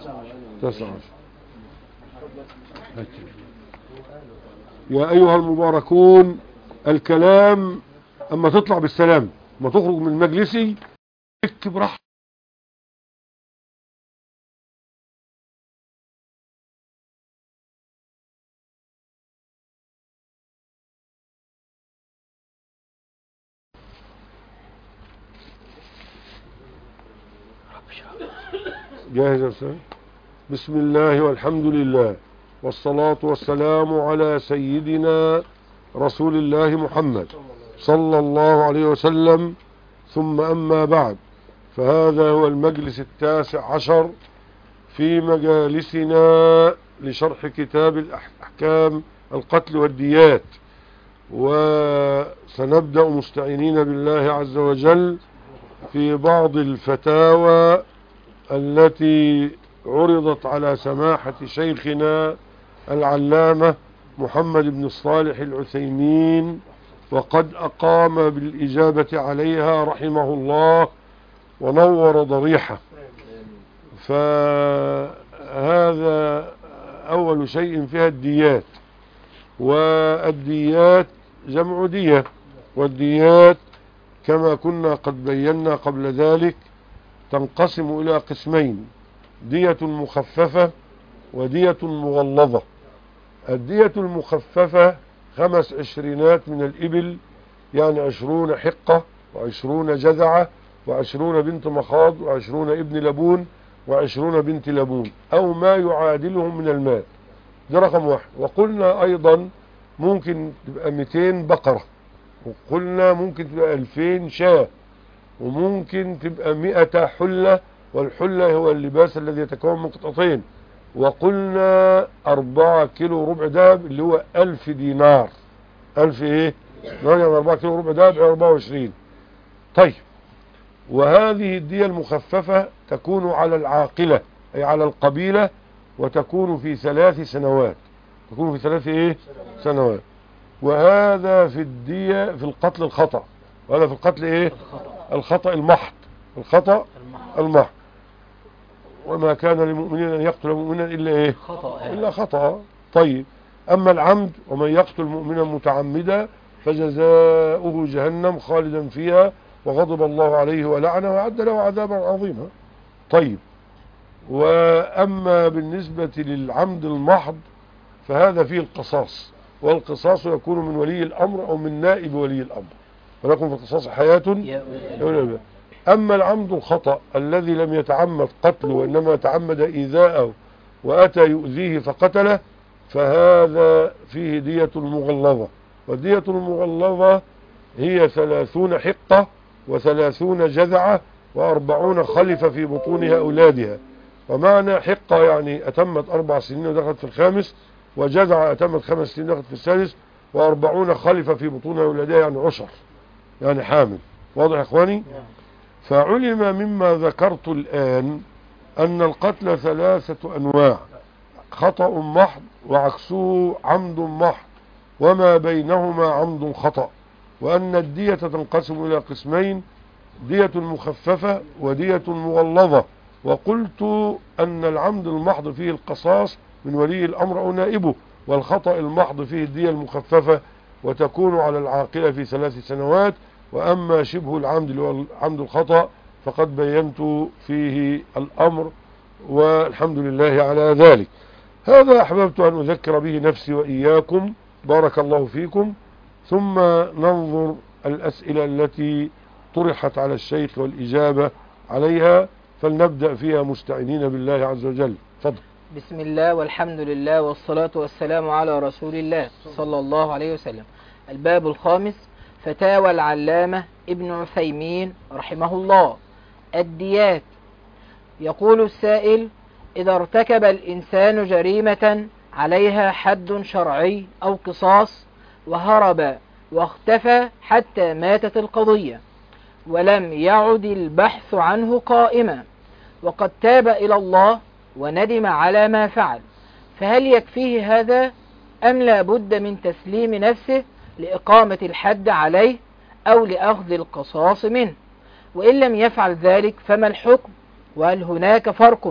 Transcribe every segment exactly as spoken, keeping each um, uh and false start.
تسعة عشر. يا أيها المباركون، الكلام أما تطلع بالسلام، ما تخرج من مجلسي اكتب راح. جاهز يا أستاذ؟ بسم الله والحمد لله والصلاة والسلام على سيدنا رسول الله محمد صلى الله عليه وسلم، ثم أما بعد، فهذا هو المجلس التاسع عشر في مجالسنا لشرح كتاب الأحكام القتل والديات، وسنبدأ مستعينين بالله عز وجل في بعض الفتاوى التي عرضت على سماحة شيخنا العلامة محمد بن الصالح العثيمين، وقد أقام بالإجابة عليها رحمه الله ونور ضريحه. فهذا أول شيء فيها الديات، والديات جمع دية، والديات كما كنا قد بينا قبل ذلك تنقسم إلى قسمين: دية مخففة ودية مغلظة. الدية المخففة خمس عشرينات من الإبل، يعني عشرون حقة وعشرون جذعة وعشرون بنت مخاض وعشرون ابن لبون وعشرون بنت لبون، أو ما يعادلهم من المال. ده رقم واحد. وقلنا أيضا ممكن تبقى مئتين بقرة، وقلنا ممكن تبقى ألفين شاة، وممكن تبقى مئة حلة، والحلة هو اللباس الذي يتكون من قطعتين، وقلنا أربعة كيلو ربع دهب اللي هو ألف دينار. ألف إيه؟ يعني أربعة كيلو ربع دهب أربعة وعشرين. طيب، وهذه الدية المخففة تكون على العاقلة أي على القبيلة، وتكون في ثلاث سنوات. تكون في ثلاث إيه؟ سنوات. وهذا في الدية في القتل الخطأ، وهذا في القتل إيه؟ الخطأ المحض. الخطأ المحض. وما كان للمؤمنين أن يقتل مؤمنا إلا إيه؟ خطأ. إلا خطأ. طيب، أما العمد: ومن يقتل مؤمنا متعمدا فجزاؤه جهنم خالدا فيها وغضب الله عليه ولعنه وأعد له عذابا عظيما. طيب، وأما بالنسبة للعمد المحض فهذا فيه القصاص، والقصاص يكون من ولي الأمر أو من نائب ولي الأمر، ولكم في القصاص حياة. أما العمد الخطأ الذي لم يتعمد قتله وإنما تعمد إيذاءه وأتى يؤذيه فقتله، فهذا فيه دية مغلظة. والدية المغلظة هي ثلاثون حقة وثلاثون جذعة وأربعون خلفة في بطونها أولادها. ومعنى حقة يعني أتمت أربع سنين ودخلت في الخامس، وجذعة أتمت خمس سنين ودخلت في السادس، وأربعون خلفة في بطونها أولادها يعني عشر، يعني حامل. واضح يا إخواني؟ فعلم مما ذكرت الآن أن القتل ثلاثة أنواع: خطأ محض، وعكسه عمد محض، وما بينهما عمد خطأ. وأن الدية تنقسم إلى قسمين: دية مخففة ودية مغلظة. وقلت أن العمد المحض فيه القصاص من ولي الأمر أو نائبه، والخطأ المحض فيه الدية المخففة وتكون على العاقلة في ثلاث سنوات. وأما شبه العمد اللي هو عمد الخطأ فقد بينت فيه الأمر، والحمد لله على ذلك. هذا أحببت أن أذكر به نفسي وإياكم، بارك الله فيكم. ثم ننظر الأسئلة التي طرحت على الشيخ والإجابة عليها، فلنبدأ فيها مستعينين بالله عز وجل. فضل. بسم الله والحمد لله والصلاة والسلام على رسول الله صلى الله عليه وسلم. الباب الخامس: فتاوى العلامة ابن عثيمين رحمه الله. الديات. يقول السائل: إذا ارتكب الإنسان جريمة عليها حد شرعي أو قصاص وهرب واختفى حتى ماتت القضية ولم يعد البحث عنه قائما، وقد تاب إلى الله وندم على ما فعل، فهل يكفيه هذا أم لا بد من تسليم نفسه لإقامة الحد عليه أو لأخذ القصاص منه؟ وإن لم يفعل ذلك فما الحكم؟ وهل هناك فرق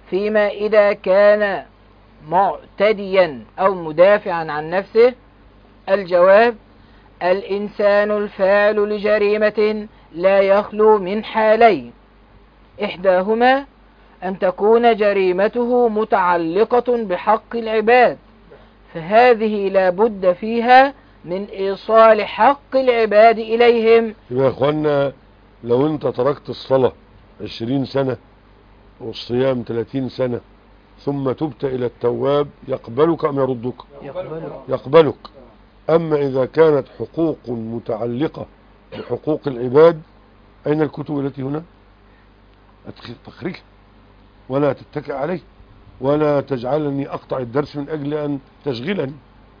فيما إذا كان معتديا أو مدافعا عن نفسه؟ الجواب: الإنسان الفاعل لجريمة لا يخلو من حالين، إحداهما أن تكون جريمته متعلقة بحق العباد، فهذه لا بد فيها من إيصال حق العباد إليهم. يا أخوانا، لو أنت تركت الصلاة عشرين سنة والصيام ثلاثين سنة ثم تبت إلى التواب يقبلك أم يردك؟ يقبلك. يقبلك. أما إذا كانت حقوق متعلقة بحقوق العباد، أين الكتب التي هنا؟ تخرجها ولا تتكئ عليه ولا تجعلني أقطع الدرس من أجل أن تشغلني.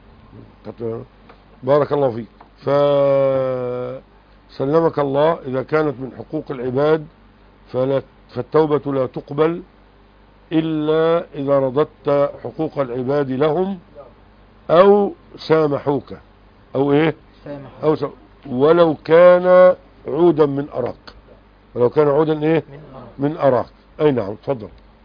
بارك الله فيك. فسلمك الله، إذا كانت من حقوق العباد فلا فالتوبة لا تقبل إلا إذا رددت حقوق العباد لهم أو سامحوك أو إيه سامح. أو سامح. ولو كان عودا من أراك، ولو كان عودا إيه من أراك. من أراك. أي نعم، تفضل.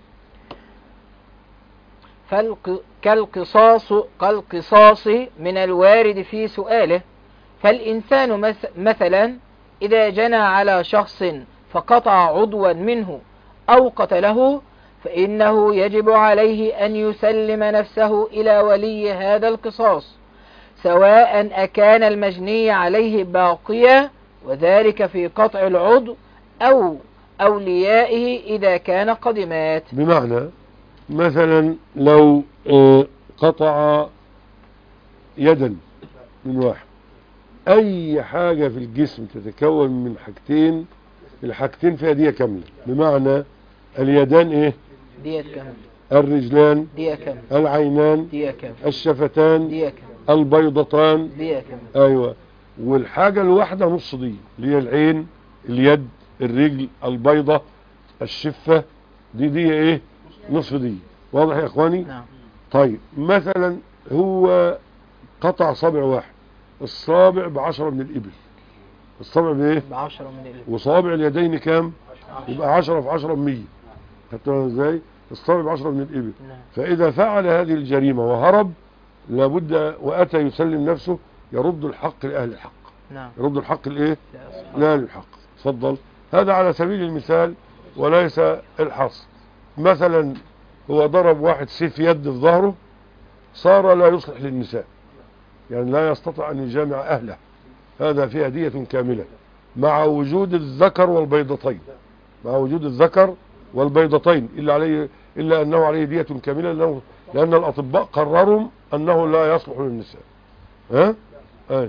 فالق... كالقصاص كالقصاص من الوارد في سؤاله، فالإنسان مث... مثلا إذا جنى على شخص فقطع عضوا منه أو قتله، فإنه يجب عليه أن يسلم نفسه إلى ولي هذا القصاص، سواء أكان المجني عليه باقيا، وذلك في قطع العضو، أو أوليائه إذا كان قد مات. بمعنى مثلا لو قطع يدا من واحد، أي حاجة في الجسم تتكون من حاجتين، الحاجتين فيها دية كاملة. بمعنى اليدان إيه؟ دية كاملة. الرجلان دية كاملة. العينان دية كاملة. الشفتان دية كاملة. البيضتان دية كاملة. أيوة. والحاجة الواحدة نص دي، اللي هي العين اليد الرجل البيضة الشفة، دي دي إيه؟ نصف دي. واضح يا إخواني؟ نعم. طيب مثلا هو قطع صابع واحد، الصابع بعشرة من الإبل، الصابع بإيه؟ بعشرة من الإبل. وصابع اليدين كام؟ يبقى عشرة في عشرة بمية. خدتوها ازاي؟ الصابع بعشرة من الإبل. نعم. فإذا فعل هذه الجريمة وهرب لابد وأتى يسلم نفسه، يرد الحق لأهل الحق. نعم. يرد الحق لإيه؟ لا للحق. تفضل. هذا على سبيل المثال وليس الحصر. مثلا هو ضرب واحد سيف يد في ظهره، صار لا يصلح للنساء، يعني لا يستطيع أن يجامع أهله، هذا فيه دية كاملة مع وجود الذكر والبيضتين، مع وجود الذكر والبيضتين، إلا عليه إلا أنه عليه دية كاملة، لأنه لأن الأطباء قرروا أنه لا يصلح للنساء. ها؟ أين؟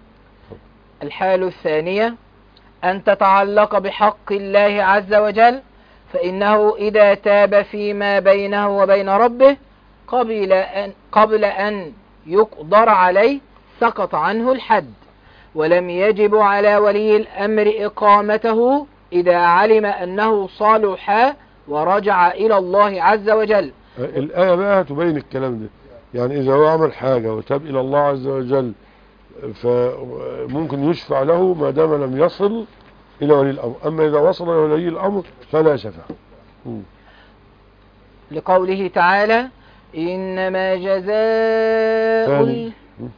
الحالة الثانية أن تتعلق بحق الله عز وجل، فإنه إذا تاب فيما بينه وبين ربه قبل أن, قبل أن يقدر عليه سقط عنه الحد، ولم يجب على ولي الأمر إقامته إذا علم أنه صالح ورجع إلى الله عز وجل. الآية بقى تبين الكلام ده، يعني إذا هو عمل حاجة وتاب إلى الله عز وجل فممكن يشفع له ما دام لم يصل إلى ولي الأمر، أما إذا وصل إلى ولي الأمر فلا شفع. لقوله تعالى: إنما جزاء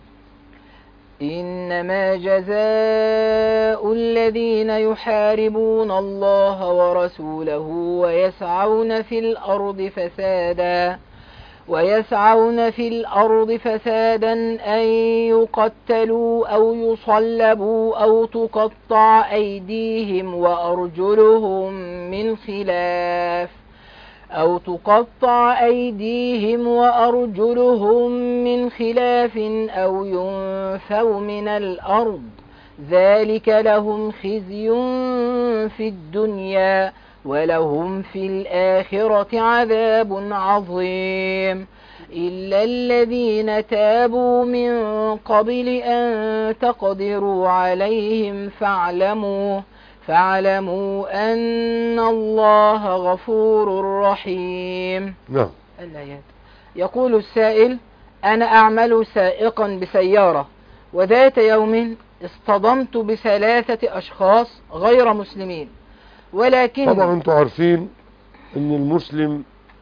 إنما جزاء الذين يحاربون الله ورسوله ويسعون في الأرض فسادا ويسعون في الأرض فسادا أن يقتلوا أو يصلبوا أو تقطع أيديهم وأرجلهم من خلاف أو تقطع أيديهم وأرجلهم من خلاف أو ينفوا من الأرض، ذلك لهم خزي في الدنيا ولهم في الآخرة عذاب عظيم، إلا الذين تابوا من قبل أن تقدروا عليهم فاعلموا فاعلموا أن الله غفور رحيم. نعم. الآيات. يقول السائل: أنا أعمل سائقا بسيارة، وذات يوم اصطدمت بثلاثة أشخاص غير مسلمين، ولكن طبعا أنتم عارفين أن المسلم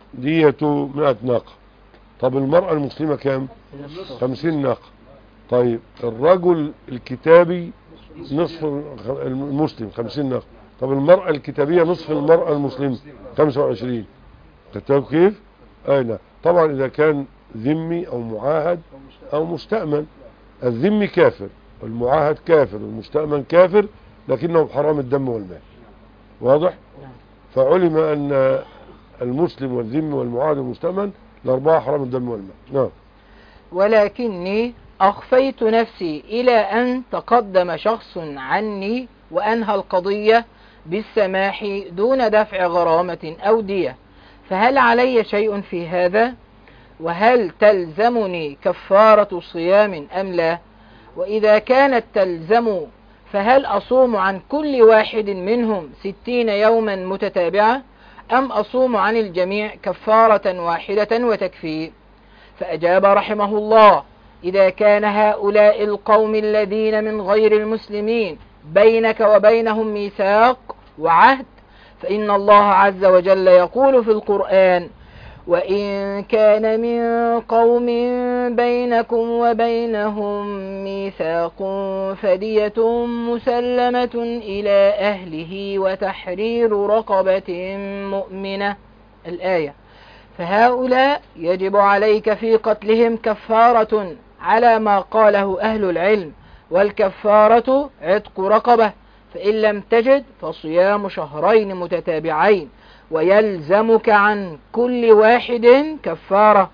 دية مئة ناقة. طب المرأة المسلمة كام؟ خمسين ناقة. طيب الرجل الكتابي نصف المسلم خمسين ناقة. طب المرأة الكتابية نصف المرأة المسلمة خمسة وعشرين. كتاب كيف؟ اي نعم. طبعا اذا كان ذمي او معاهد او مستأمن. الذمي كافر والمعاهد كافر والمستأمن كافر، لكنهم حرام الدم والمال. واضح؟ فعلم ان المسلم والذمي والمعاهد والمستأمن الاربعة حرام الدم والمال. نعم. ولكني أخفيت نفسي إلى أن تقدم شخص عني وأنهى القضية بالسماح دون دفع غرامة أو دية، فهل علي شيء في هذا؟ وهل تلزمني كفارة صيام أم لا؟ وإذا كانت تلزم فهل أصوم عن كل واحد منهم ستين يوما متتابعة أم أصوم عن الجميع كفارة واحدة وتكفي؟ فأجاب رحمه الله: إذا كان هؤلاء القوم الذين من غير المسلمين بينك وبينهم ميثاق وعهد، فإن الله عز وجل يقول في القرآن: وإن كان من قوم بينكم وبينهم ميثاق فدية مسلمة إلى أهله وتحرير رقبة مؤمنة. الآية. فهؤلاء يجب عليك في قتلهم كفارة على ما قاله أهل العلم، والكفارة عتق رقبة، فإن لم تجد فصيام شهرين متتابعين، ويلزمك عن كل واحد كفارة.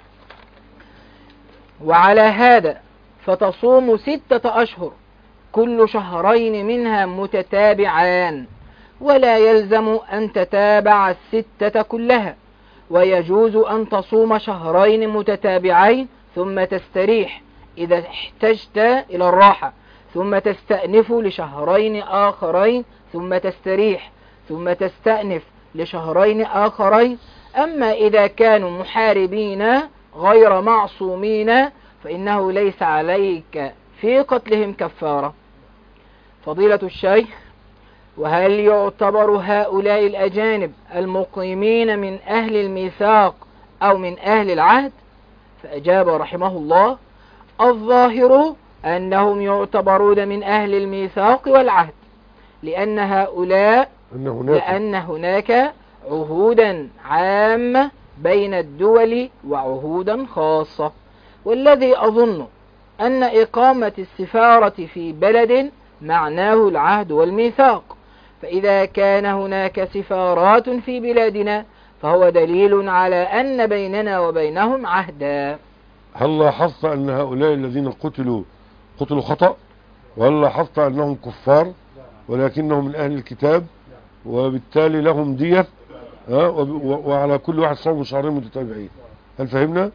وعلى هذا فتصوم ستة أشهر كل شهرين منها متتابعان، ولا يلزم أن تتابع الستة كلها، ويجوز أن تصوم شهرين متتابعين ثم تستريح إذا احتجت إلى الراحة، ثم تستأنف لشهرين آخرين ثم تستريح، ثم تستأنف لشهرين آخرين. أما إذا كانوا محاربين غير معصومين فإنه ليس عليك في قتلهم كفارة. فضيلة الشيخ: وهل يعتبر هؤلاء الأجانب المقيمين من أهل الميثاق أو من أهل العهد؟ فأجاب رحمه الله: الظاهر أنهم يعتبرون من أهل الميثاق والعهد، لأن هؤلاء لأن هناك عهودا عامة بين الدول وعهودا خاصة، والذي أظن أن إقامة السفارة في بلد معناه العهد والميثاق، فإذا كان هناك سفارات في بلادنا فهو دليل على أن بيننا وبينهم عهدا. هل لاحظت أن هؤلاء الذين قتلوا قتلوا خطأ؟ وهل لاحظت أنهم كفار ولكنهم من أهل الكتاب وبالتالي لهم دية، ها؟ وعلى كل واحد صوم شهرين متتابعين؟ هل فهمنا؟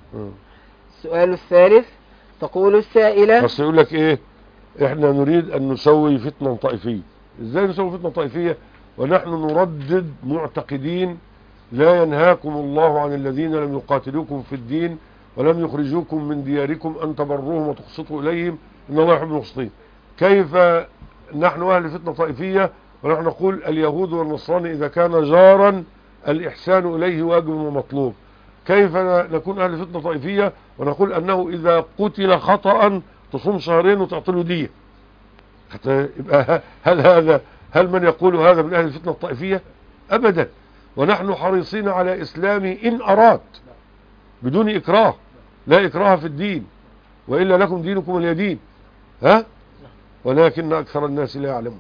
السؤال الثالث: تقول السائلة. بس يقول لك إيه؟ إحنا نريد أن نسوي فتنة طائفية. إزاي نسوي فتنة طائفية ونحن نردد معتقدين لا ينهاكم الله عن الذين لم يقاتلوكم في الدين ولم يخرجوكم من دياركم أن تبروهم وتقسطوا إليهم إن الله يحب المقسطين؟ كيف نحن أهل فتنة طائفية ونحن نقول اليهود والنصراني إذا كان جارا الإحسان إليه واجب ومطلوب؟ كيف نكون أهل فتنة طائفية ونقول أنه إذا قتل خطأ تصوم شهرين وتعطله دية؟ حتى يبقى هل هذا هل من يقول هذا من أهل الفتنة الطائفية؟ أبدا. ونحن حريصين على إسلام إن أراد بدون إكراه، لا إكراه في الدين، وإلا لكم دينكم ولي دين، ها؟ ولكن أكثر الناس لا يعلمون.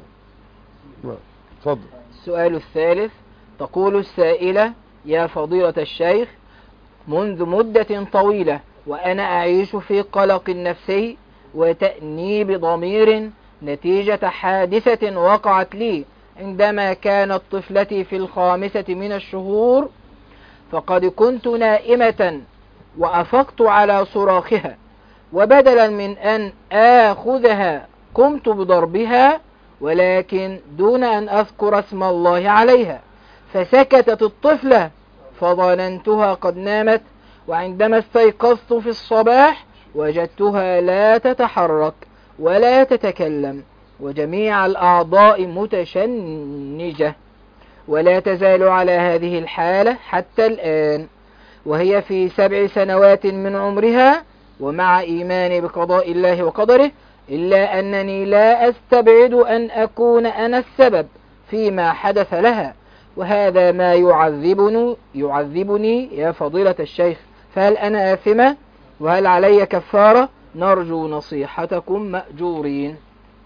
تفضل. السؤال الثالث: تقول السائلة: يا فضيلة الشيخ، منذ مدة طويلة وأنا أعيش في قلق نفسي وتأنيب ضمير نتيجة حادثة وقعت لي عندما كانت طفلتي في الخامسة من الشهور، فقد كنت نائمة وأفقت على صراخها، وبدلا من أن آخذها قمت بضربها ولكن دون أن أذكر اسم الله عليها، فسكتت الطفلة فظننتها قد نامت، وعندما استيقظت في الصباح وجدتها لا تتحرك ولا تتكلم وجميع الأعضاء متشنجة، ولا تزال على هذه الحالة حتى الآن، وهي في سبع سنوات من عمرها، ومع إيماني بقضاء الله وقدره، إلا أنني لا أستبعد أن أكون أنا السبب فيما حدث لها، وهذا ما يعذبني, يعذبني يا فضيلة الشيخ، فهل أنا آثمة وهل علي كفارة؟ نرجو نصيحتكم مأجورين.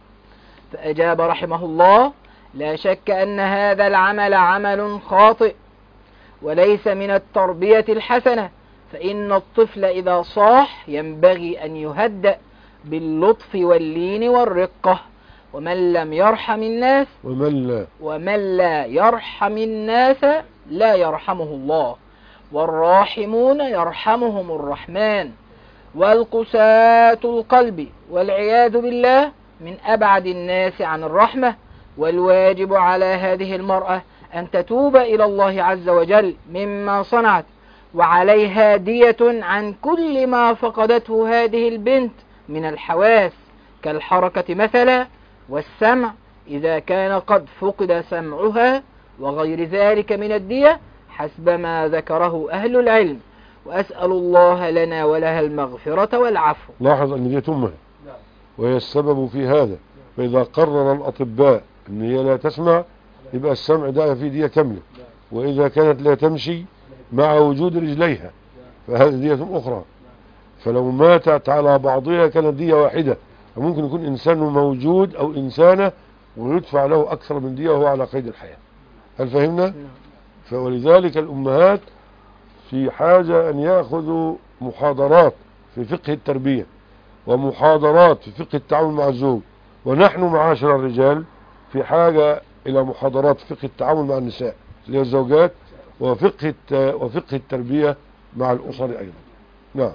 فأجاب رحمه الله: لا شك أن هذا العمل عمل خاطئ وليس من التربية الحسنة، فإن الطفل إذا صاح ينبغي أن يهدأ باللطف واللين والرقة، ومن لم يرحم الناس ومن لا, ومن لا يرحم الناس لا يرحمه الله، والراحمون يرحمهم الرحمن. والقساة القلب والعياذ بالله من أبعد الناس عن الرحمة، والواجب على هذه المرأة أن تتوب إلى الله عز وجل مما صنعت، وعليها دية عن كل ما فقدته هذه البنت من الحواس كالحركة مثلا والسمع إذا كان قد فقد سمعها، وغير ذلك من الدية حسب ما ذكره أهل العلم، وأسأل الله لنا ولها المغفرة والعفو. لاحظ أن دي أمها وهي السبب في هذا، فإذا قرر الأطباء أن هي لا تسمع يبقى السمع ده في دية كاملة، وإذا كانت لا تمشي مع وجود رجليها فهذه دية أخرى، فلو ماتت على بعضها كانت دية واحدة، فممكن يكون إنسان موجود أو إنسانة ويدفع له أكثر من دية وهو على قيد الحياة. هل فهمنا؟ فولذلك الأمهات في حاجة أن يأخذوا محاضرات في فقه التربية ومحاضرات في فقه التعامل مع الزوج، ونحن معاشر الرجال في حاجة إلى محاضرات فقه التعامل مع النساء اللي هي الزوجات، وفقه وفقه التربية مع الأسر أيضا. نعم.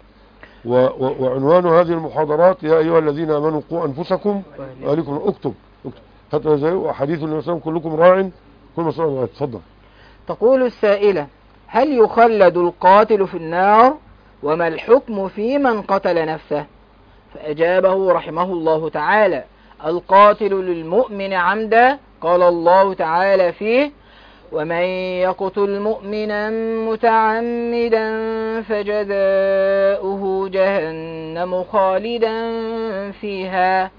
وعنوان هذه المحاضرات: يا أيها الذين آمنوا قوا أنفسكم وأهليكم. اكتب اكتب زي وحديث النبي صلى الله عليه وسلم: كلكم راع كل مسؤول. تفضل. تقول السائلة: هل يخلد القاتل في النار؟ وما الحكم في من قتل نفسه؟ فأجابه رحمه الله تعالى: القاتل للمؤمن عمدا قال الله تعالى فيه: ومن يقتل مؤمنا متعمدا فجزاؤه جهنم خالدا فيها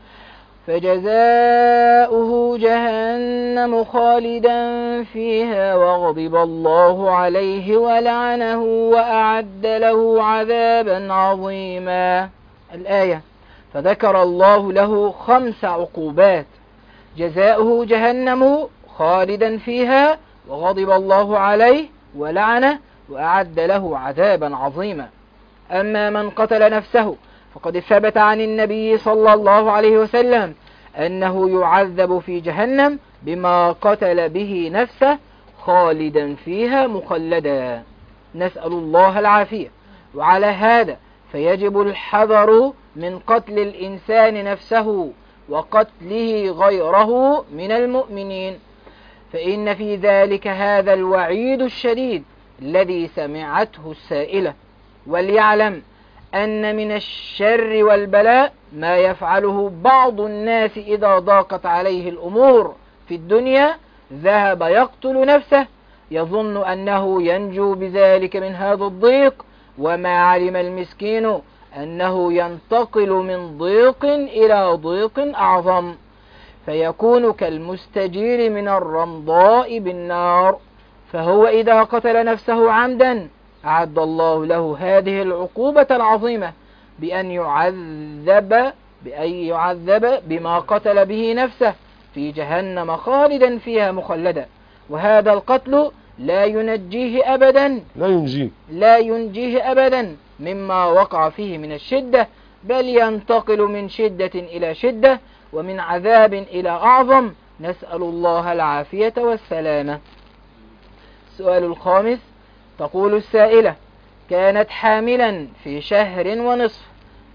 فجزاؤه جهنم خالدا فيها وغضب الله عليه ولعنه وأعد له عذابا عظيما. الآية. فذكر الله له خمس عقوبات: جزاؤه جهنم خالدا فيها، وغضب الله عليه ولعنه وأعد له عذابا عظيما. أما من قتل نفسه فقد ثبت عن النبي صلى الله عليه وسلم أنه يعذب في جهنم بما قتل به نفسه خالدا فيها مخلدا، نسأل الله العافية. وعلى هذا فيجب الحذر من قتل الإنسان نفسه وقتله غيره من المؤمنين، فإن في ذلك هذا الوعيد الشديد الذي سمعته السائلة. وليعلم أن من الشر والبلاء ما يفعله بعض الناس إذا ضاقت عليه الأمور في الدنيا، ذهب يقتل نفسه يظن أنه ينجو بذلك من هذا الضيق، وما علم المسكين أنه ينتقل من ضيق إلى ضيق أعظم، فيكون كالمستجير من الرمضاء بالنار. فهو إذا قتل نفسه عمدا أعد الله له هذه العقوبة العظيمة بأن يعذب بأن يعذب بما قتل به نفسه في جهنم خالدا فيها مخلدا، وهذا القتل لا ينجيه أبدا لا ينجيه لا ينجيه أبدا مما وقع فيه من الشدة، بل ينتقل من شدة إلى شدة ومن عذاب إلى أعظم، نسأل الله العافية والسلامة. السؤال الخامس. تقول السائلة: كانت حاملا في شهر ونصف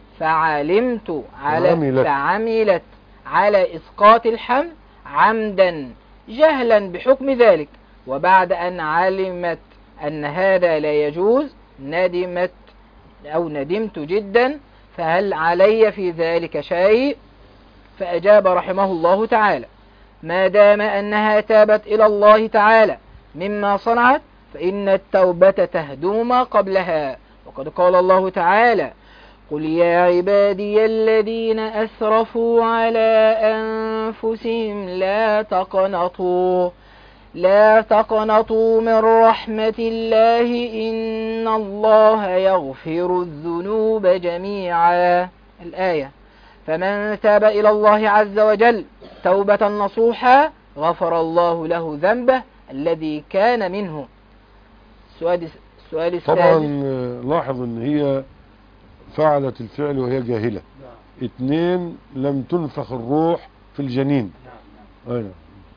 فعلمت على عملت. فعملت على إسقاط الحمل عمدا جهلا بحكم ذلك، وبعد أن علمت أن هذا لا يجوز ندمت أو ندمت جدا، فهل علي في ذلك شيء؟ فأجاب رحمه الله تعالى: ما دام أنها تابت إلى الله تعالى مما صنعت، فإن التوبة تهدم ما قبلها. وقد قال الله تعالى: قل يا عبادي الذين أسرفوا على أنفسهم لا تقنطوا لا تقنطوا من رحمة الله إن الله يغفر الذنوب جميعا. الآية. فمن تاب إلى الله عز وجل توبة نصوحا غفر الله له ذنبه الذي كان منه. السؤال السؤال طبعا السادس. لاحظ ان هي فعلت الفعل وهي جاهلة. اثنين، لم تنفخ الروح في الجنين. أيوة.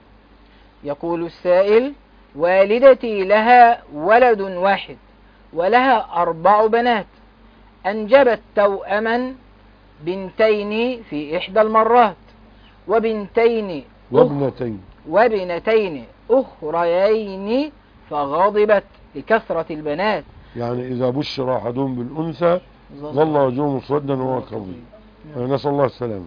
يقول السائل: والدتي لها ولد واحد ولها أربع بنات، أنجبت توأما بنتين في إحدى المرات وبنتين وابنتين وبنتين أخريين، فغضبت لكثرة البنات. يعني إذا بشر أحدهم بالأنثى ظل وجهه مسودا وهو كظيم. نسأل الله السلامة.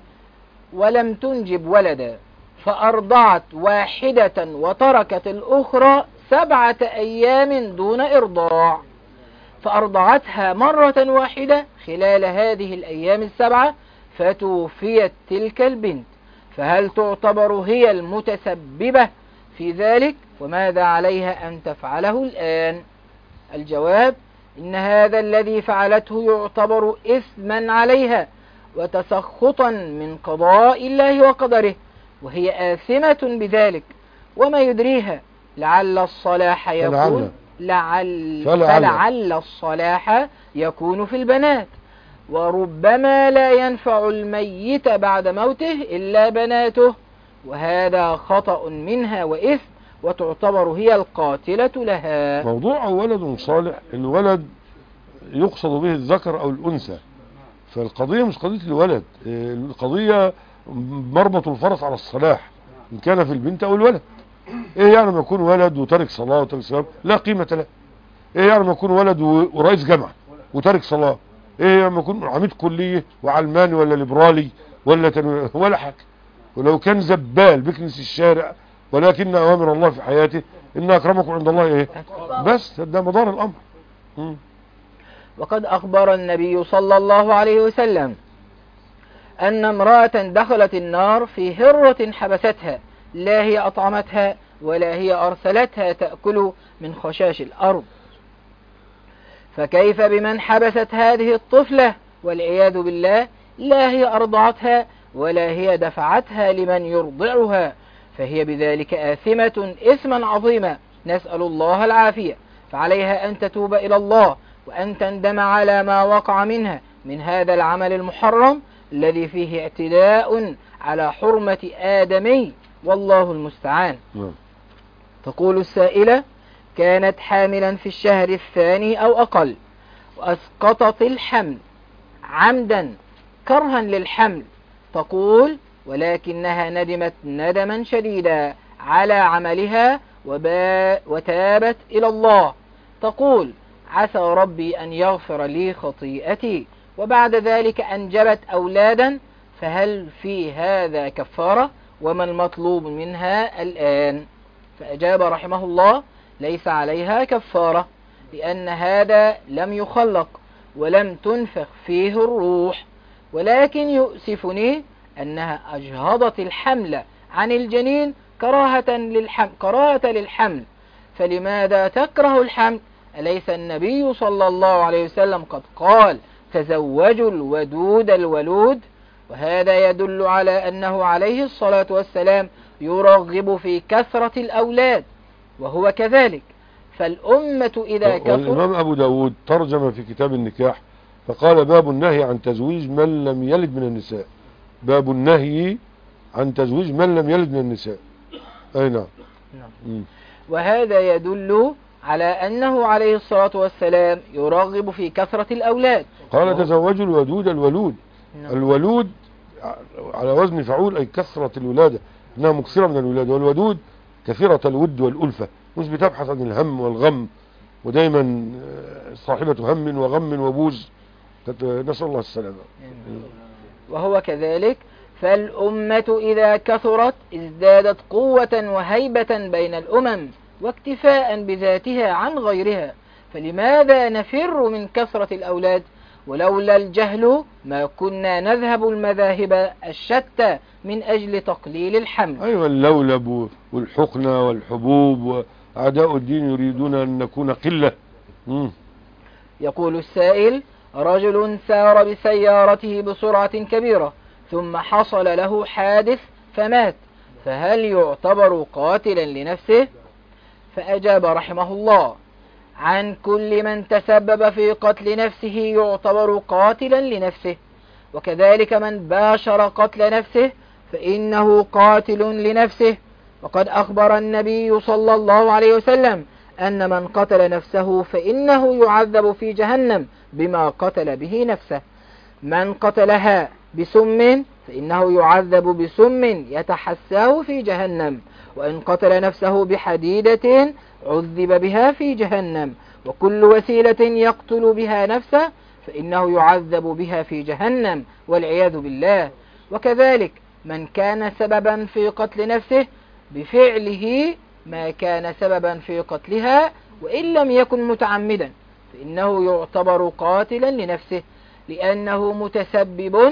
ولم تنجب ولدا، فأرضعت واحدة وتركت الأخرى سبعة أيام دون إرضاع، فأرضعتها مرة واحدة خلال هذه الأيام السبعة، فتوفيت تلك البنت، فهل تعتبر هي المتسببة في ذلك؟ وماذا عليها أن تفعله الآن؟ الجواب: إن هذا الذي فعلته يعتبر إثما عليها وتسخطا من قضاء الله وقدره، وهي آثمة بذلك، وما يدريها لعل الصلاح يكون لعل فلعل الصلاح يكون في البنات، وربما لا ينفع الميت بعد موته إلا بناته، وهذا خطأ منها وإثم، وتعتبر هي القاتلة لها. موضوع ولد صالح، الولد يقصد به الذكر أو الأنثى، فالقضية مش قضية الولد، القضية مربط الفرس على الصلاح إن كان في البنت أو الولد. إيه يعني ما يكون ولد وترك صلاة وترك صلاة لا قيمة له؟ إيه يعني ما يكون ولد ورئيس جامعة وترك صلاة؟ إيه يعني ما يكون عميد كلية وعلماني ولا ليبرالي ولا تنو... ولا حاجة؟ ولو كان زبال بيكنس الشارع ولكن أوامر الله في حياته إن أكرمكم عند الله إيه؟ بس ده مدار الأمر. م. وقد أخبر النبي صلى الله عليه وسلم أن امرأة دخلت النار في هرة حبستها، لا هي أطعمتها ولا هي أرسلتها تأكل من خشاش الأرض، فكيف بمن حبست هذه الطفلة والعياذ بالله، لا هي أرضعتها ولا هي دفعتها لمن يرضعها، فهي بذلك آثمة إثما عظيما، نسأل الله العافية. فعليها أن تتوب إلى الله وأن تندم على ما وقع منها من هذا العمل المحرم الذي فيه اعتداء على حرمة آدمي، والله المستعان. تقول السائلة: كانت حاملا في الشهر الثاني أو أقل، وأسقطت الحمل عمدا كرها للحمل، تقول: ولكنها ندمت ندما شديدا على عملها وتابت إلى الله، تقول: عسى ربي أن يغفر لي خطيئتي، وبعد ذلك أنجبت أولادا، فهل في هذا كفارة؟ وما المطلوب منها الآن؟ فأجاب رحمه الله: ليس عليها كفارة، لأن هذا لم يخلق ولم تنفخ فيه الروح، ولكن يؤسفني أنها أجهضت الحمل عن الجنين كراهة للحمل, كراهة للحمل فلماذا تكره الحمل؟ أليس النبي صلى الله عليه وسلم قد قال: تزوجوا الودود الولود؟ وهذا يدل على أنه عليه الصلاة والسلام يرغب في كثرة الأولاد، وهو كذلك. فالأمة إذا كثر. والإمام أبو داود ترجم في كتاب النكاح فقال: باب النهي عن تزويج من لم يلد من النساء. باب النهي عن تزويج من لم يلد من النساء. أي نعم. نعم. وهذا يدل على أنه عليه الصلاة والسلام يرغب في كثرة الأولاد. قال: تزوجوا الودود الولود. نعم. الولود على وزن فعول، أي كثرة الولادة، إنها مكثرة من الولادة، والودود كثيرة الود والألفة، مش بتبحث عن الهم والغم، ودايما صاحبة هم وغم وبوز، نسأل الله السلامة. وهو كذلك، فالأمة إذا كثرت ازدادت قوة وهيبة بين الأمم واكتفاء بذاتها عن غيرها، فلماذا نفر من كثرة الأولاد؟ ولولا الجهل ما كنا نذهب المذاهب الشتى من أجل تقليل الحمل. أيوة، اللولب والحقنة والحبوب، وأعداء الدين يريدون أن نكون قلة. مم. يقول السائل: رجل سار بسيارته بسرعة كبيرة ثم حصل له حادث فمات، فهل يعتبر قاتلا لنفسه؟ فأجاب رحمه الله: عن كل من تسبب في قتل نفسه يعتبر قاتلا لنفسه، وكذلك من باشر قتل نفسه فإنه قاتل لنفسه. وقد أخبر النبي صلى الله عليه وسلم أن من قتل نفسه فإنه يعذب في جهنم بما قتل به نفسه. من قتلها بسم فإنه يعذب بسم يتحساه في جهنم، وإن قتل نفسه بحديدة عذب بها في جهنم، وكل وسيلة يقتل بها نفسه فإنه يعذب بها في جهنم والعياذ بالله. وكذلك من كان سببا في قتل نفسه بفعله ما كان سببا في قتلها وإن لم يكن متعمدا فإنه يعتبر قاتلا لنفسه، لأنه متسبب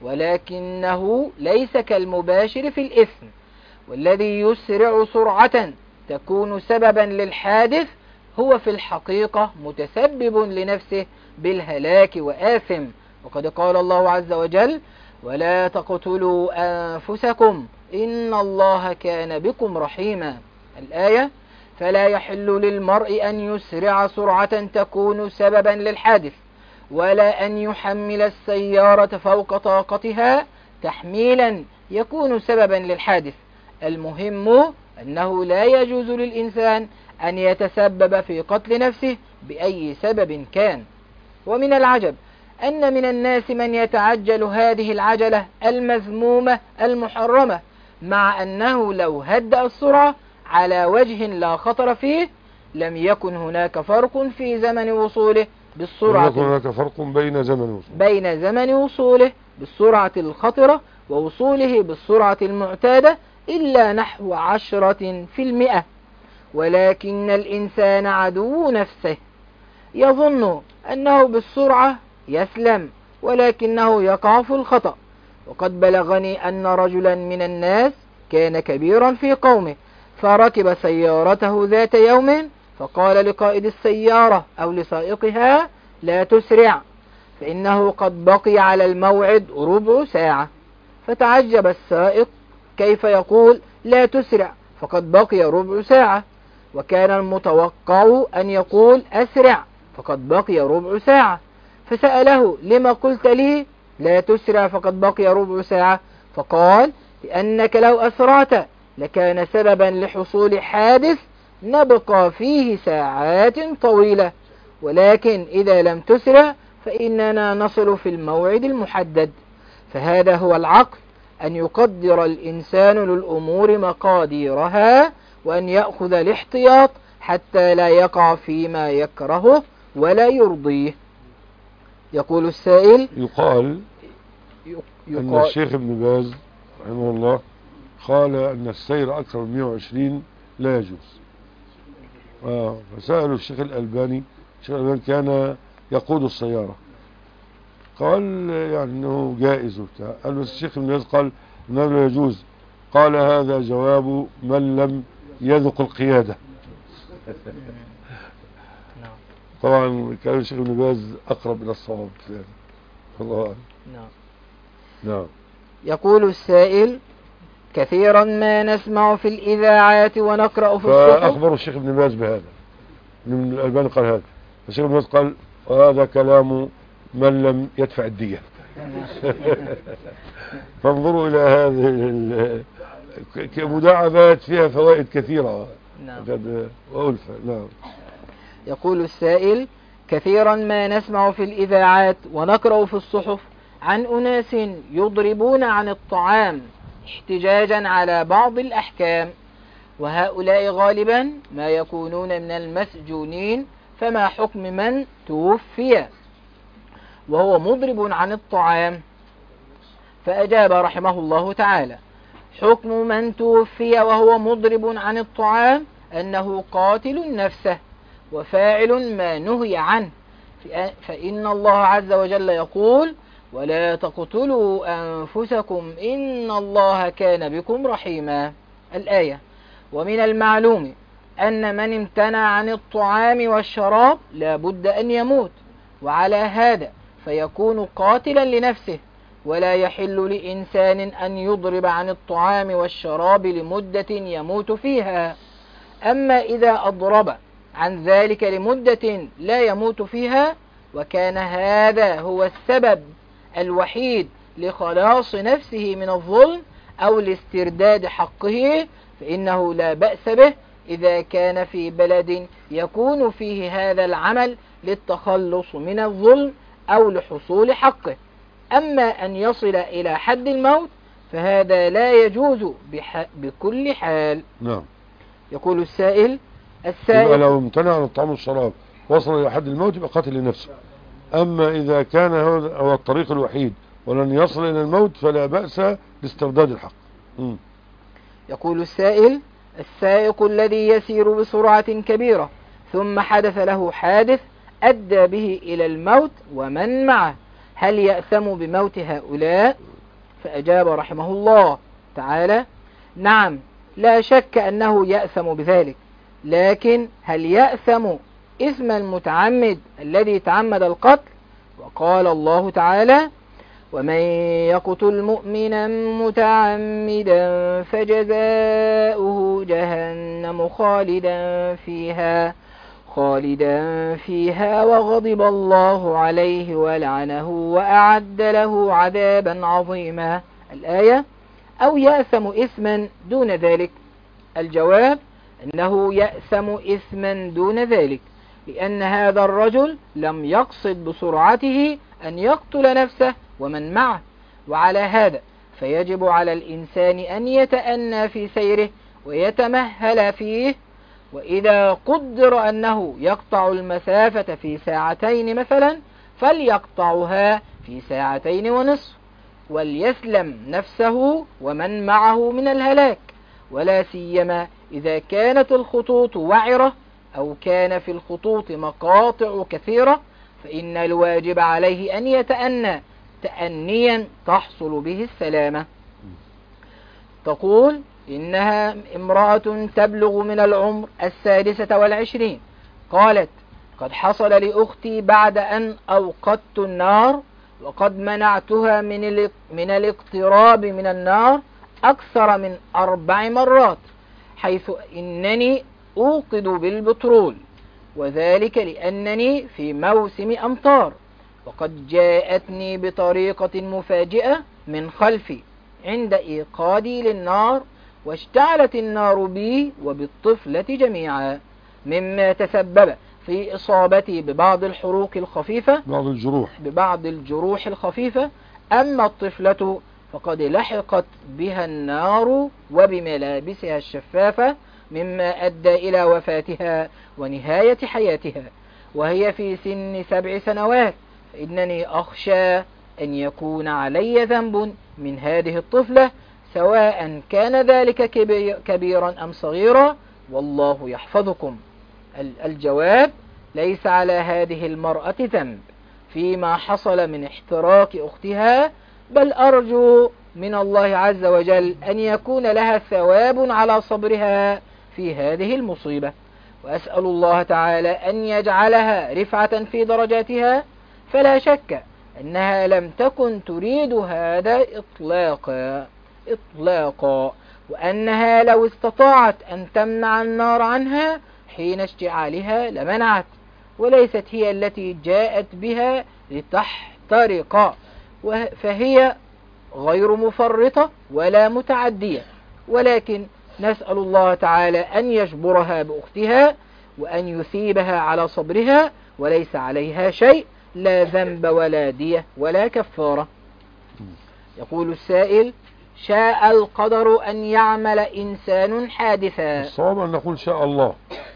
ولكنه ليس كالمباشر في الإثم. والذي يسرع سرعة تكون سببا للحادث هو في الحقيقة متسبب لنفسه بالهلاك وآثم. وقد قال الله عز وجل: ولا تقتلوا أنفسكم إن الله كان بكم رحيما، الآية. فلا يحل للمرء أن يسرع سرعة تكون سببا للحادث، ولا أن يحمل السيارة فوق طاقتها تحميلا يكون سببا للحادث. المهم أنه لا يجوز للإنسان أن يتسبب في قتل نفسه بأي سبب كان. ومن العجب أن من الناس من يتعجل هذه العجلة المذمومة المحرمة، مع أنه لو هدأ السرعة على وجه لا خطر فيه لم يكن هناك فرق في زمن وصوله بالسرعة، لم يكن هناك فرق بين زمن وصوله بين زمن وصوله بالسرعة الخطرة ووصوله بالسرعة المعتادة إلا نحو عشرة في المئة. ولكن الإنسان عدو نفسه، يظن أنه بالسرعة يسلم ولكنه يقع في الخطأ. وقد بلغني أن رجلا من الناس كان كبيرا في قومه، فركب سيارته ذات يوم فقال لقائد السيارة أو لسائقها: لا تسرع فإنه قد بقي على الموعد ربع ساعة. فتعجب السائق: كيف يقول لا تسرع فقد بقي ربع ساعة؟ وكان المتوقع أن يقول أسرع فقد بقي ربع ساعة. فسأله: لما قلت لي لا تسرع فقد بقي ربع ساعة؟ فقال: لأنك لو أسرعت لكان سببا لحصول حادث نبقى فيه ساعات طويلة، ولكن إذا لم تسرع فإننا نصل في الموعد المحدد. فهذا هو العقل، أن يقدر الإنسان للأمور مقاديرها، وأن يأخذ الاحتياط حتى لا يقع فيما يكرهه ولا يرضيه. يقول السائل: يقال, يقال أن الشيخ ابن باز رحمه الله قال أن السير أكثر من مئة وعشرين لا يجوز. آه فسألوا الشيخ الألباني، الشيخ الألباني كان يقود السيارة، قال يعني أنه جائز وبتاع. قال بس الشيخ ابن باز قال أنه لا يجوز. قال هذا جواب من لم يذق القيادة. طبعا كان الشيخ ابن باز أقرب إلى الصواب يعني. الله أعلم. نعم. نعم. يقول السائل: كثيرا ما نسمع في الإذاعات ونقرأ في الصحف. فأخبر الشيخ ابن باز بهذا، من الألباني قال هذا، الشيخ ابن باز قال وهذا كلام من لم يدفع الدية. فانظروا إلى هذه المداعبات فيها فوائد كثيرة. نعم. وألفة. نعم. يقول السائل: كثيرا ما نسمع في الإذاعات ونقرأ في الصحف عن أناس يضربون عن الطعام احتجاجا على بعض الأحكام، وهؤلاء غالبا ما يكونون من المسجونين، فما حكم من توفي وهو مضرب عن الطعام؟ فأجاب رحمه الله تعالى: حكم من توفي وهو مضرب عن الطعام أنه قاتل نفسه وفاعل ما نهي عنه، فإن الله عز وجل يقول: ولا تقتلوا أنفسكم إن الله كان بكم رحيما. الآية. ومن المعلوم أن من امتنع عن الطعام والشراب لا بد أن يموت، وعلى هذا فيكون قاتلا لنفسه، ولا يحل لإنسان أن يضرب عن الطعام والشراب لمدة يموت فيها. أما إذا أضرب عن ذلك لمدة لا يموت فيها، وكان هذا هو السبب الوحيد لخلاص نفسه من الظلم أو لاسترداد حقه، فإنه لا بأس به إذا كان في بلد يكون فيه هذا العمل للتخلص من الظلم أو لحصول حقه. أما أن يصل إلى حد الموت فهذا لا يجوز بكل حال. نعم. يقول السائل: السائل لو امتنع عن الطعام والشراب وصل إلى حد الموت يبقى قاتل لنفسه. أما إذا كان هو الطريق الوحيد ولن يصل إلى الموت فلا بأس لاسترداد الحق. م. يقول السائل: السائق الذي يسير بسرعة كبيرة ثم حدث له حادث أدى به إلى الموت ومن معه، هل يأثم بموت هؤلاء؟ فأجاب رحمه الله تعالى: نعم، لا شك أنه يأثم بذلك، لكن هل يأثم إثم المتعمد الذي تعمد القتل؟ وقال الله تعالى: ومن يقتل مؤمنا متعمدا فجزاؤه جهنم خالدا فيها خالدا فيها وغضب الله عليه ولعنه وأعد له عذابا عظيما. الآية. أو يأثم إثما دون ذلك؟ الجواب: أنه يأثم إثما دون ذلك، لأن هذا الرجل لم يقصد بسرعته أن يقتل نفسه ومن معه، وعلى هذا فيجب على الإنسان أن يتأنى في سيره ويتمهل فيه، وإذا قدر أنه يقطع المسافة في ساعتين مثلا فليقطعها في ساعتين ونصف، وليسلم نفسه ومن معه من الهلاك، ولا سيما إذا كانت الخطوط وعرة أو كان في الخطوط مقاطع كثيرة، فإن الواجب عليه أن يتأنى تأنيا تحصل به السلامة. تقول: إنها امرأة تبلغ من العمر السادسة والعشرين، قالت: قد حصل لأختي بعد أن أوقدت النار وقد منعتها من من الاقتراب من النار أكثر من أربع مرات، حيث إنني أوقد بالبترول، وذلك لأنني في موسم أمطار، وقد جاءتني بطريقة مفاجئة من خلفي عند إيقادي للنار، واشتعلت النار بي وبالطفلة جميعا، مما تسبب في إصابتي ببعض الحروق الخفيفة بعض الجروح ببعض الجروح الخفيفة. أما الطفلة فقد لحقت بها النار وبملابسها الشفافة، مما أدى إلى وفاتها ونهاية حياتها وهي في سن سبع سنوات، فإنني أخشى أن يكون علي ذنب من هذه الطفلة، سواء كان ذلك كبيرا أم صغيرا، والله يحفظكم. الجواب: ليس على هذه المرأة ذنب فيما حصل من احتراق أختها، بل أرجو من الله عز وجل أن يكون لها ثواب على صبرها في هذه المصيبة، وأسأل الله تعالى أن يجعلها رفعة في درجاتها، فلا شك أنها لم تكن تريد هذا إطلاقا إطلاقا وأنها لو استطاعت أن تمنع النار عنها حين اشتعالها لمنعت، وليست هي التي جاءت بها لتحترق، فهي غير مفرطة ولا متعدية، ولكن نسأل الله تعالى أن يجبرها بأختها وأن يثيبها على صبرها، وليس عليها شيء، لا ذنب ولا دية ولا كفارة. يقول السائل: شاء القدر أن يعمل إنسان حادثا، الصواب أن نقول شاء الله،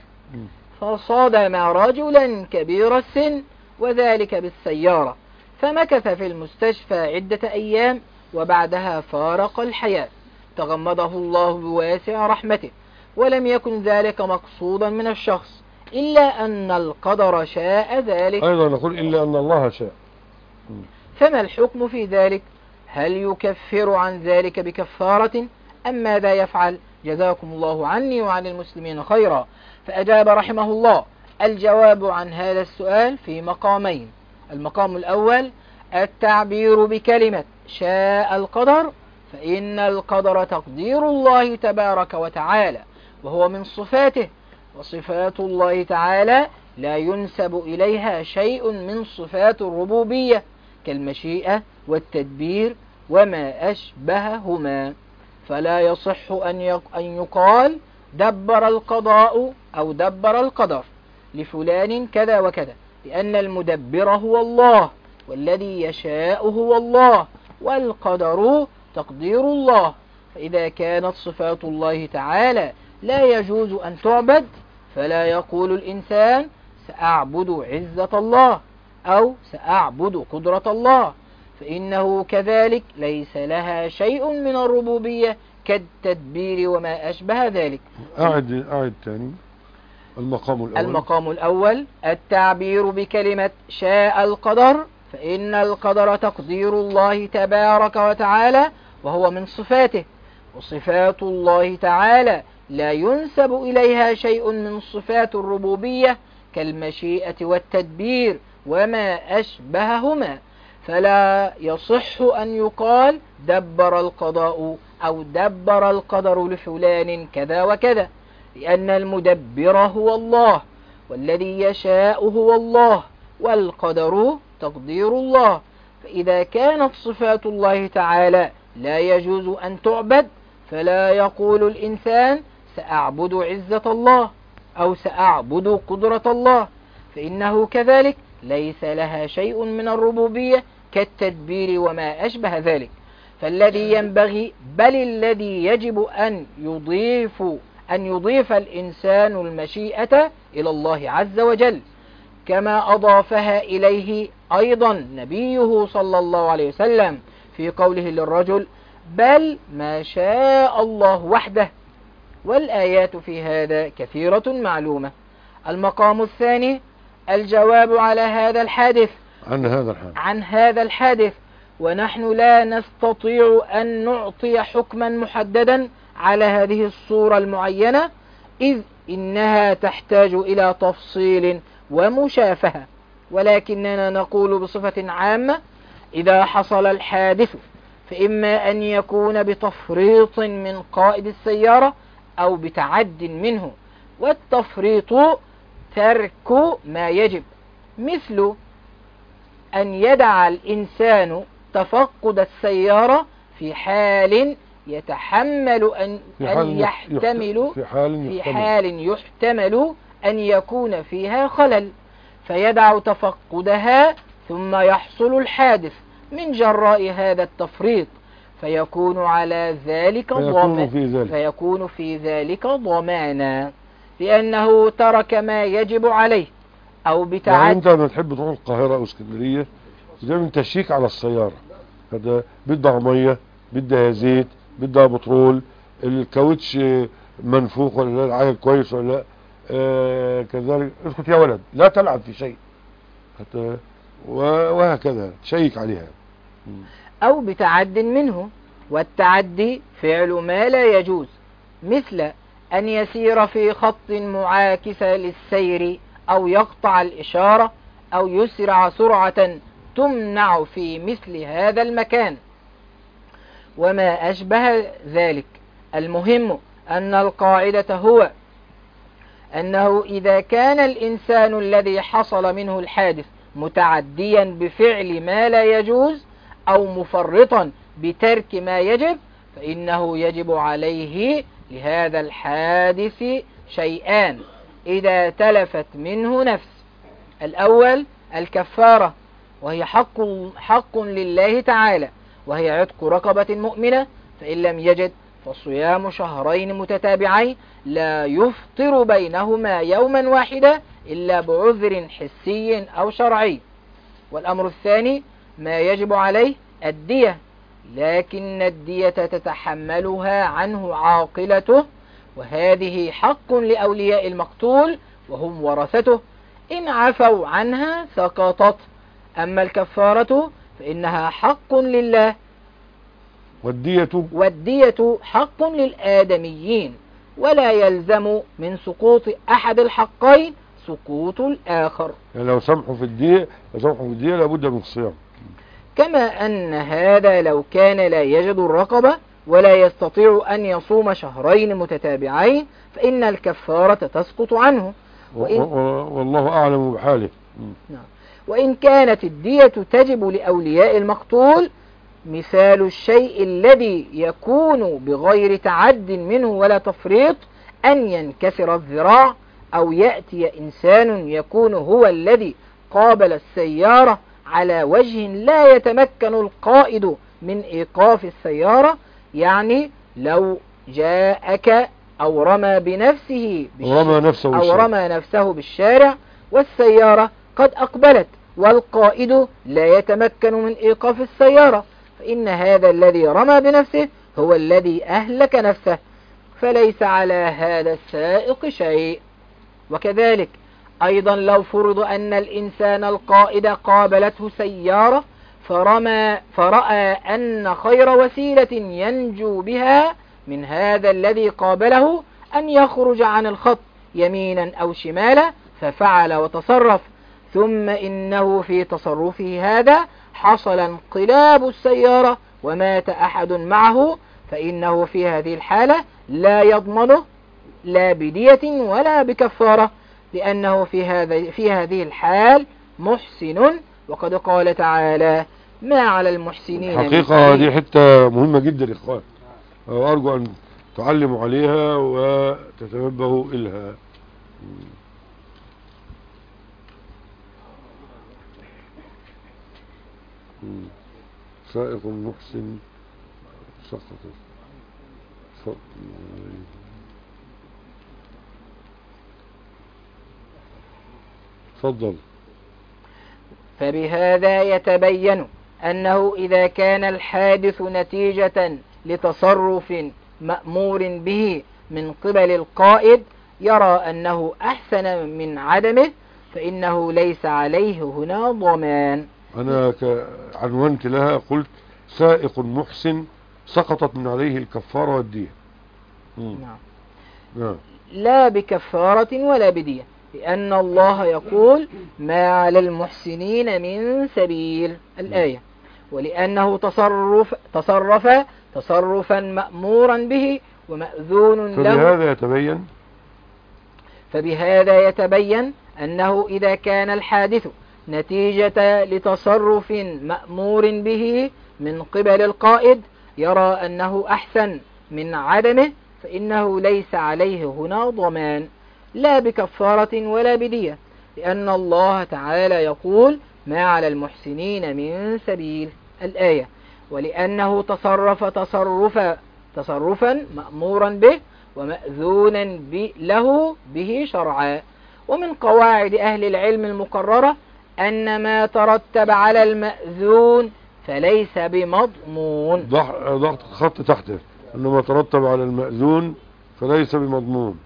فصادم رجلا كبير السن وذلك بالسيارة، فمكث في المستشفى عدة أيام وبعدها فارق الحياة تغمده الله بواسع رحمته، ولم يكن ذلك مقصودا من الشخص إلا أن القدر شاء ذلك. أيضا نقول إلا أن الله شاء. فما الحكم في ذلك؟ هل يكفر عن ذلك بكفارة أم ماذا يفعل؟ جزاكم الله عني وعن المسلمين خيرا. فأجاب رحمه الله: الجواب عن هذا السؤال في مقامين. المقام الأول التعبير بكلمة شاء القدر، فإن القدر تقدير الله تبارك وتعالى وهو من صفاته، وصفات الله تعالى لا ينسب إليها شيء من صفات الربوبية كالمشيئة والتدبير وما أشبههما، فلا يصح أن يقال دبر القضاء أو دبر القدر لفلان كذا وكذا، لأن المدبر هو الله، والذي يشاء هو الله، والقدر تقدير الله. فإذا كانت صفات الله تعالى لا يجوز أن تعبد، فلا يقول الإنسان سأعبد عزة الله أو سأعبد قدرة الله، فإنه كذلك ليس لها شيء من الربوبية كالتدبير وما أشبه ذلك. أعد أعد تاني. المقام الأول المقام الأول التعبير بكلمة شاء القدر، فإن القدر تقدير الله تبارك وتعالى وهو من صفاته، وصفات الله تعالى لا ينسب إليها شيء من صفات الربوبية كالمشيئة والتدبير وما أشبههما، فلا يصح أن يقال دبر القضاء أو دبر القدر لفلان كذا وكذا، لأن المدبر هو الله، والذي يشاء هو الله، والقدر تقدير الله. فإذا كانت صفات الله تعالى لا يجوز أن تعبد، فلا يقول الإنسان سأعبد عزة الله أو سأعبد قدرة الله، فإنه كذلك ليس لها شيء من الربوبية كالتدبير وما أشبه ذلك. فالذي ينبغي بل الذي يجب أن يضيف أن يضيف الإنسان المشيئة إلى الله عز وجل، كما أضافها إليه أيضا نبيه صلى الله عليه وسلم في قوله للرجل بل ما شاء الله وحده، والآيات في هذا كثيرة معلومة. المقام الثاني الجواب على هذا الحادث عن هذا الحادث عن هذا الحادث ونحن لا نستطيع أن نعطي حكما محددا على هذه الصورة المعينة، إذ إنها تحتاج إلى تفصيل ومشافهة، ولكننا نقول بصفة عامة إذا حصل الحادث فإما أن يكون بتفريط من قائد السيارة أو بتعد منه، والتفريط ترك ما يجب، مثل أن يدع الإنسان تفقد السيارة في حال يتحمل أن, أن يحتمل في حال, في حال يحتمل أن يكون فيها خلل، فيدع تفقدها ثم يحصل الحادث من جراء هذا التفريط، فيكون على ذلك فيكون في ذلك, فيكون في ذلك ضمانا، لأنه ترك ما يجب عليه أو بتعد. يعني أنت لما تحب تروح القاهرة أو اسكندرية تعمل تشيك على السيارة، هذا بدها مية، بدها زيت، بدها بترول، الكاوتش منفوخ ولا لا، عايل كويس ولا لا، آه كذلك. اسكت يا ولد لا تلعب في شيء، وهكذا تشيك عليها. أو بتعد منه، والتعدي فعل ما لا يجوز، مثل أن يسير في خط معاكس للسير أو يقطع الإشارة أو يسرع سرعة تمنع في مثل هذا المكان وما أشبه ذلك. المهم أن القاعدة هو أنه إذا كان الإنسان الذي حصل منه الحادث متعديا بفعل ما لا يجوز أو مفرطا بترك ما يجب، فإنه يجب عليه لهذا الحادث شيئان إذا تلفت منه نفس. الأول الكفارة، وهي حق, حق لله تعالى، وهي عتق رقبة مؤمنة، فإن لم يجد فصيام شهرين متتابعين لا يفطر بينهما يوما واحدا إلا بعذر حسي أو شرعي. والأمر الثاني ما يجب عليه الدية، لكن الدية تتحملها عنه عاقلته، وهذه حق لأولياء المقتول وهم ورثته، إن عفوا عنها سقطت. أما الكفارة فإنها حق لله، والدية والدية حق للآدميين، ولا يلزم من سقوط أحد الحقين سقوط الآخر. يعني لو سمحوا في الدية لو سمحوا في الدية لابد من الصيام. كما أن هذا لو كان لا يجد الرقبة ولا يستطيع أن يصوم شهرين متتابعين فإن الكفارة تسقط عنه. وإن والله أعلم بحاله. نعم. وإن كانت الدية تجب لأولياء المقتول، مثال الشيء الذي يكون بغير تعد منه ولا تفريط أن ينكسر الذراع، أو يأتي إنسان يكون هو الذي قابل السيارة على وجه لا يتمكن القائد من إيقاف السيارة، يعني لو جاءك أو رمى بنفسه رمى نفسه أو رمى نفسه بالشارع والسيارة قد أقبلت والقائد لا يتمكن من إيقاف السيارة، فإن هذا الذي رمى بنفسه هو الذي أهلك نفسه، فليس على هذا السائق شيء. وكذلك أيضا لو فرض أن الإنسان القائد قابلته سيارة فرمى فرأى أن خير وسيلة ينجو بها من هذا الذي قابله أن يخرج عن الخط يمينا أو شمالا، ففعل وتصرف، ثم إنه في تصرفه هذا حصل انقلاب السيارة ومات أحد معه، فإنه في هذه الحالة لا يضمنه لا بدية ولا بكفارة، لأنه في هذا في هذه الحال محسن، وقد قال تعالى: ما على المحسنين. حقيقة هذه حتة مهمة جدا يا إخوان، وأرجو أن تعلموا عليها وتتنبهوا إلها. سائق محسن سقط. تفضل. فبهذا يتبين أنه إذا كان الحادث نتيجة لتصرف مأمور به من قبل القائد يرى أنه أحسن من عدمه، فإنه ليس عليه هنا ضمان. أنا عنونت لها قلت سائق محسن سقطت من عليه الكفارة والدية. نعم. نعم. لا بكفارة ولا بدية، لأن الله يقول: ما على المحسنين من سبيل، الآية. ولأنه تصرف تصرف تصرفا مأمورا به ومأذون له. فبهذا يتبين فبهذا يتبين أنه إذا كان الحادث نتيجة لتصرف مأمور به من قبل القائد يرى أنه أحسن من عدمه، فإنه ليس عليه هنا ضمان لا بكفارة ولا بدية، لأن الله تعالى يقول: ما على المحسنين من سبيل، الآية. ولأنه تصرف تصرفا تصرفا مأمورا به ومأذونا له به شرعا. ومن قواعد أهل العلم المقررة أن ما ترتب على المأذون فليس بمضمون. ضغط خط تحته أن ما ترتب على المأذون فليس بمضمون.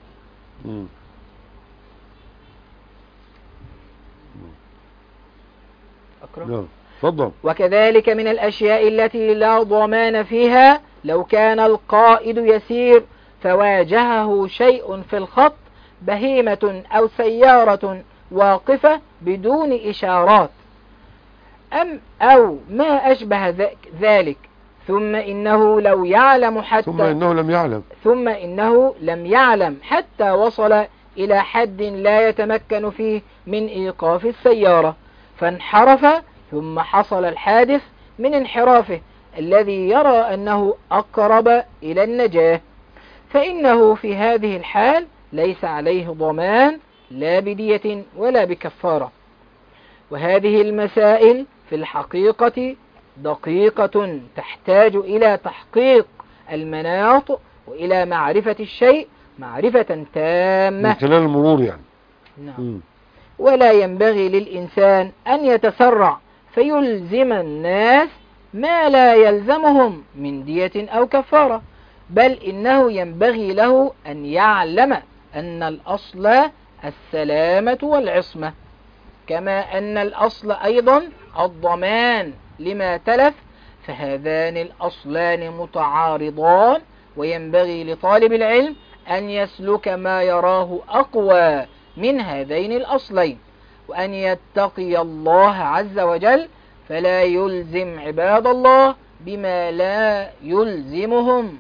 أكرم. فضل. وكذلك من الأشياء التي لا ضمان فيها لو كان القائد يسير فواجهه شيء في الخط، بهيمة أو سيارة واقفة بدون إشارات أم أو ما أشبه ذلك، ثم إنه لو يعلم حتى ثم إنه لم يعلم ثم إنه لم يعلم حتى وصل إلى حد لا يتمكن فيه من إيقاف السيارة، فانحرف ثم حصل الحادث من انحرافه الذي يرى أنه أقرب إلى النجاة، فإنه في هذه الحال ليس عليه ضمان لا بدية ولا بكفارة. وهذه المسائل في الحقيقة دقيقة تحتاج إلى تحقيق المناط وإلى معرفة الشيء معرفة تامة من خلال المرور يعني. نعم. ولا ينبغي للإنسان أن يتسرع فيلزم الناس ما لا يلزمهم من دية أو كفارة، بل إنه ينبغي له أن يعلم أن الأصل السلامة والعصمة، كما أن الأصل أيضا الضمان لما تلف، فهذان الأصلان متعارضان، وينبغي لطالب العلم أن يسلك ما يراه أقوى من هذين الأصلين، وأن يتقي الله عز وجل، فلا يلزم عباد الله بما لا يلزمهم،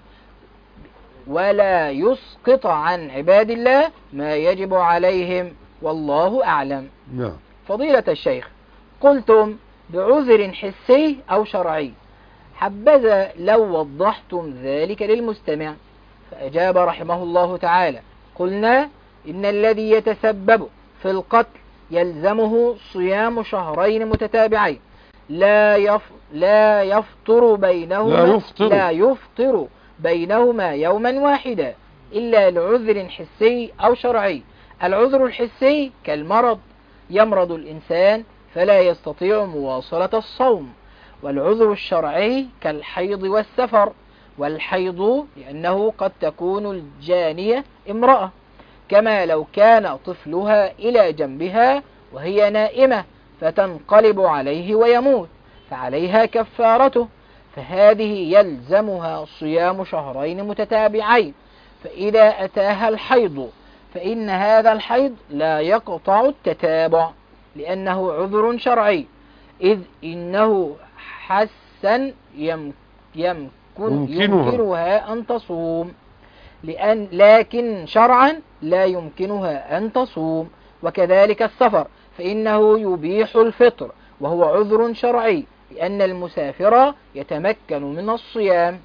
ولا يسقط عن عباد الله ما يجب عليهم، والله أعلم. نعم. فضيلة الشيخ، قلتم بعذر حسي أو شرعي، حبذا لو وضحتم ذلك للمستمع. فأجاب رحمه الله تعالى: قلنا إن الذي يتسبب في القتل يلزمه صيام شهرين متتابعين لا يف لا يفطر بينهما لا يفطر, لا يفطر بينهما يوما واحدا إلا لعذر حسي أو شرعي. العذر الحسي كالمرض، يمرض الإنسان فلا يستطيع مواصلة الصوم، والعذر الشرعي كالحيض والسفر، والحيض لأنه قد تكون الجانية امرأة، كما لو كان طفلها إلى جنبها وهي نائمة فتنقلب عليه ويموت فعليها كفارته، فهذه يلزمها صيام شهرين متتابعين. فإذا أتاها الحيض فإن هذا الحيض لا يقطع التتابع لأنه عذر شرعي، إذ إنه حسا يم يمكن يمكنها. يمكنها أن تصوم، لأن لكن شرعا لا يمكنها أن تصوم. وكذلك السفر فإنه يبيح الفطر وهو عذر شرعي، لأن المسافر يتمكن من الصيام.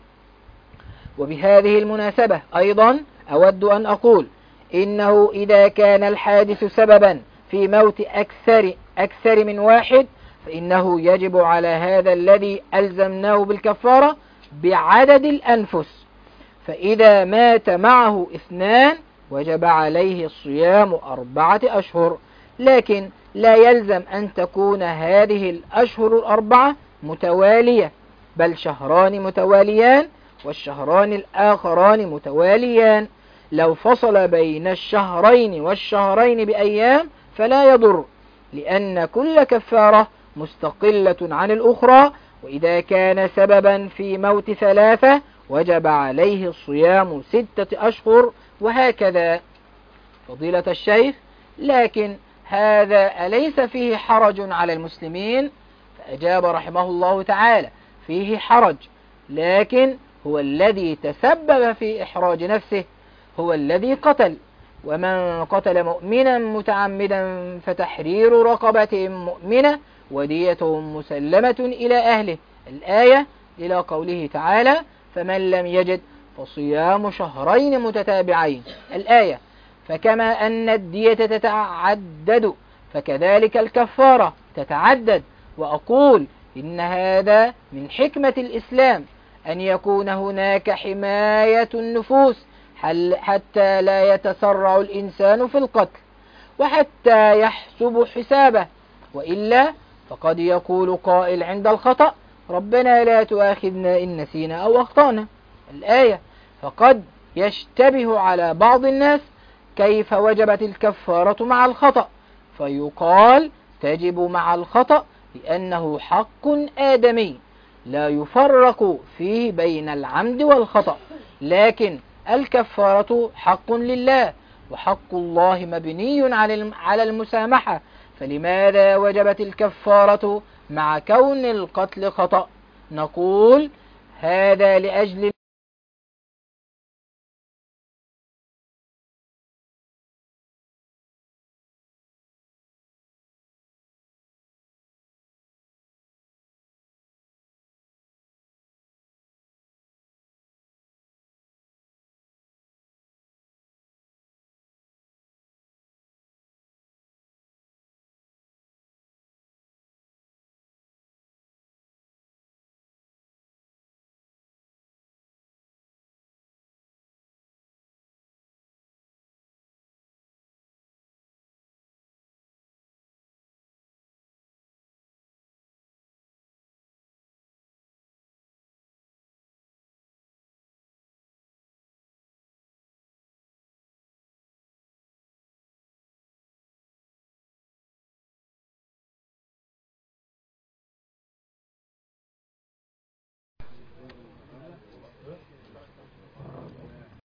وبهذه المناسبة أيضا أود أن أقول إنه إذا كان الحادث سببا في موت أكثر, أكثر من واحد، فإنه يجب على هذا الذي ألزمناه بالكفارة بعدد الأنفس، فإذا مات معه اثنان وجب عليه الصيام أربعة أشهر، لكن لا يلزم أن تكون هذه الأشهر الأربعة متوالية، بل شهران متواليان والشهران الآخران متواليان. لو فصل بين الشهرين والشهرين بأيام فلا يضر، لأن كل كفارة مستقلة عن الأخرى. وإذا كان سببا في موت ثلاثة وجب عليه الصيام ستة أشهر، وهكذا. فضيلة الشيخ، لكن هذا أليس فيه حرج على المسلمين؟ فأجاب رحمه الله تعالى: فيه حرج، لكن هو الذي تسبب في إحراج نفسه، هو الذي قتل. ومن قتل مؤمنا متعمدا فتحرير رقبة مؤمنة ودية مسلمة إلى أهله، الآية إلى قوله تعالى: فمن لم يجد فصيام شهرين متتابعين، الآية. فكما أن الدية تتعدد فكذلك الكفارة تتعدد. وأقول إن هذا من حكمة الإسلام أن يكون هناك حماية النفوس حتى لا يتسرع الإنسان في القتل وحتى يحسب حسابه، وإلا فقد يقول قائل عند الخطأ: ربنا لا تؤاخذنا إن نسينا أو أخطأنا، الآية. فقد يشتبه على بعض الناس كيف وجبت الكفارة مع الخطأ، فيقال تجب مع الخطأ لأنه حق آدمي لا يفرق فيه بين العمد والخطأ، لكن الكفارة حق لله، وحق الله مبني على المسامحة، فلماذا وجبت الكفارة مع كون القتل خطأ؟ نقول هذا لأجل